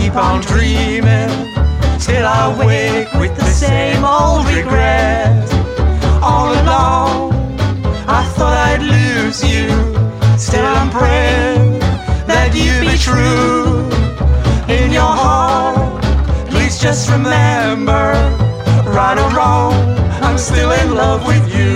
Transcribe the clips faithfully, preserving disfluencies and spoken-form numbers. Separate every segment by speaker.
Speaker 1: keep on dreaming. Still I wake with the same old regret. All along I thought I'd lose you. Still I'm praying that you be true. In your heart, please just remember, right or wrong, I'm still in love with you.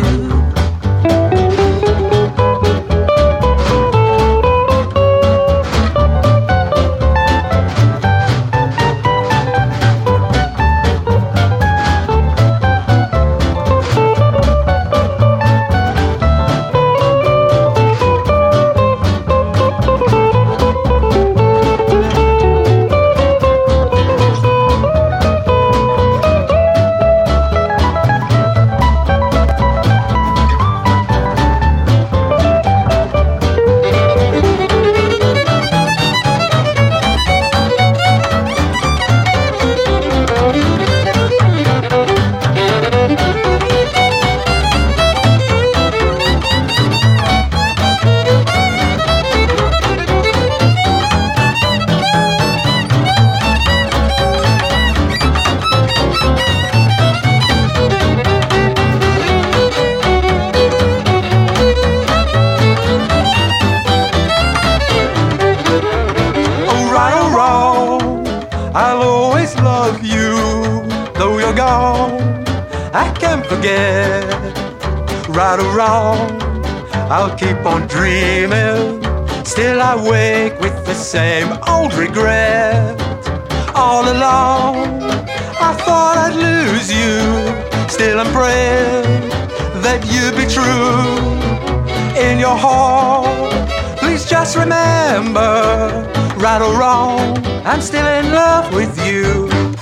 Speaker 1: I'll always love you, though you're gone, I can't forget. Right or wrong, I'll keep on dreaming. Still I wake with the same old regret. All along, I thought I'd lose you. Still I'm praying that you'd be true. In your heart, please just remember, right or wrong, I'm still in love with you.